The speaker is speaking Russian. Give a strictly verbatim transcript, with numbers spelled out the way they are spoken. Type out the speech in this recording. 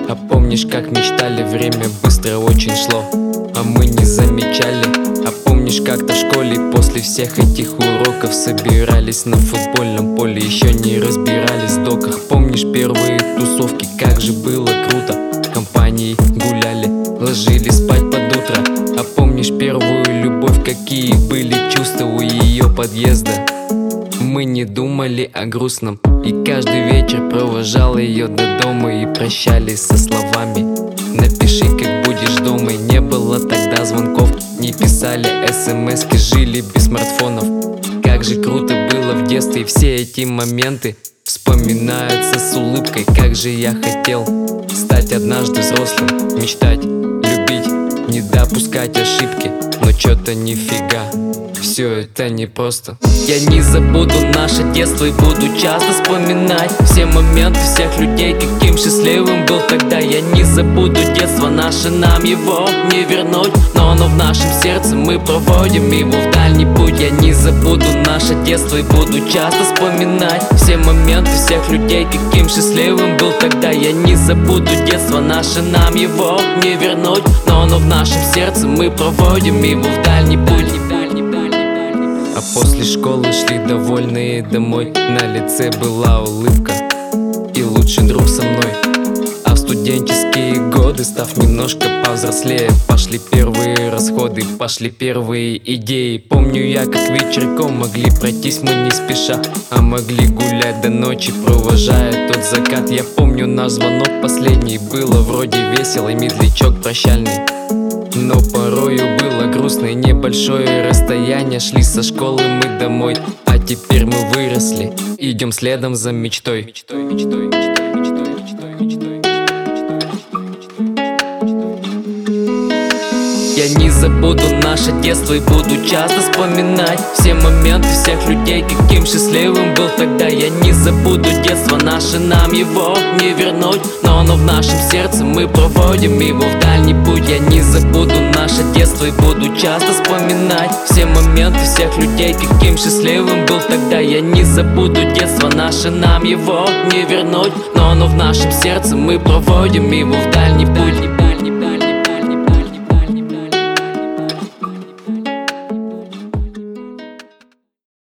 А помнишь, как мечтали, время быстро очень шло, а мы не замечали. А помнишь, как-то в школе после всех этих уроков собирались на футбольном поле, еще не разбирались в доках. Помнишь первые тусовки, как же было круто, компанией гуляли, ложились спать под утро. А помнишь первую любовь, какие были чувства у ее подъезда? Мы не думали о грустном, и каждый вечер провожал ее до дома, и прощались со словами: напиши, как будешь дома. И не было тогда звонков, не писали смски, жили без смартфонов. Как же круто было в детстве, и все эти моменты вспоминаются с улыбкой. Как же я хотел стать однажды взрослым, мечтать, любить, не допускать ошибки, но чё-то нифига, все это непросто. Я не забуду наше детство и буду часто вспоминать все моменты, всех людей, каким счастливым был тогда. Я не забуду детство наше, нам его не вернуть, но оно в нашем сердце, мы проводим его в дальний путь. Я не забуду наше детство и буду часто вспоминать все моменты, всех людей, каким счастливым был тогда. Я не забуду детство наше, нам его не вернуть, но оно в нашем сердце, мы проводим его в дальний путь. А после школы шли довольные домой, на лице была улыбка и лучший друг со мной. А в студенческие годы, став немножко повзрослее, пошли первые расходы, пошли первые идеи. Помню я, как вечерком могли пройтись мы не спеша, а могли гулять до ночи, провожая тот закат. Я помню наш звонок последний, было вроде весело, и медлячок прощальный, но порою было грустно и небольшое расстояние. Шли со школы мы домой, а теперь мы выросли, идем следом за мечтой. Я не забуду наше детство и буду часто вспоминать все моменты, всех людей, каким счастливым был тогда. Я не забуду детство наше, нам его не вернуть, но оно в нашем сердце, мы проводим его в дальний путь. Я не забуду наше детство и буду часто вспоминать все моменты, всех людей, каким счастливым был тогда. Я не забуду детство наше, нам его не вернуть, но оно в нашем сердце, мы проводим его в дальний путь.